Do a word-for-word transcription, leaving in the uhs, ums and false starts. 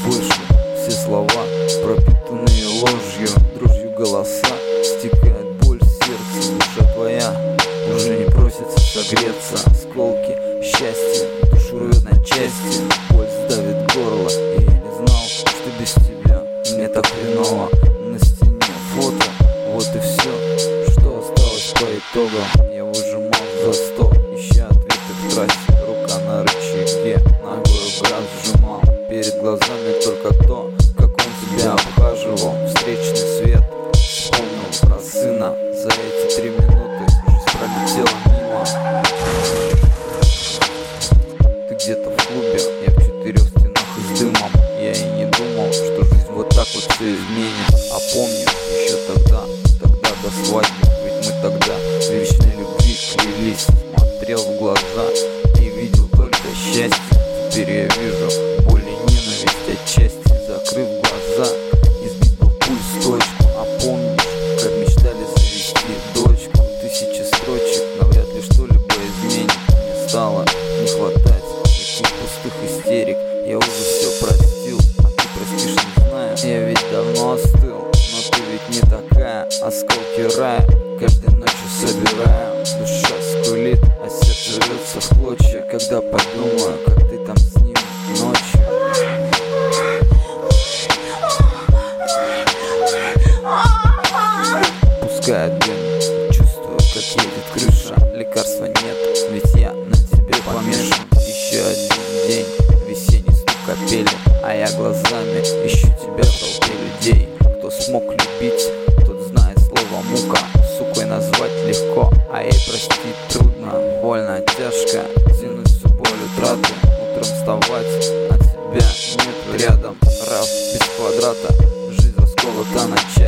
больше. Все слова пропитанные ложью, дрожью голоса, стекает боль в сердце. Душа твоя уже не просится согреться. Осколки счастья душу рвет на части. Боль сдавит горло, и я не знал, что без тебя мне так хреново. На стене фото, вот и все, что осталось по итогам. Я выжимал за стол, ища ответы в трассе. Рука на рычаге, ногой брат сжимал. Перед глазами только то, как он тебя обхаживал. Встречный свет, вспомнил про сына. За эти три минуты жизнь пролетела мимо. Ты где-то в клубе, я в четырех стенах и с дымом. Я и не думал, что жизнь вот так вот все изменит. А помню, еще тогда, тогда до свадьбы, ведь мы тогда в вечной любви клялись. Смотрел в глаза и видел только счастье. Теперь я вижу боль и ненависть отчасти. Закрыв глаза, избить бы пульс точку. А помнишь, как мечтали завести дочку? Тысячи строчек, навряд ли что-либо изменит. Мне стало не хватать этих пустых истерик. Я уже все простил, а ты простишь, не знаю. Я ведь давно остыл, но ты ведь не такая. Осколки рая каждой ночью собираю. Душа скулит, а сердце рвется в клочья, когда подумаю, как ты там с ним ночью. Пускай дым, чувствую, как едет крыша. Лекарства нет, ведь я на тебе помешан. Еще один день, весенний стук капели, а я глазами ищу тебя в толпе людей. Кто смог любить, тот знает слово мука. Сукой назвать легко, а ей простить трудно. Больно, тяжко, тянуть всю боль утраты. Утром вставать, а тебя нет рядом. Раф без квадрата, жизнь расколота на части.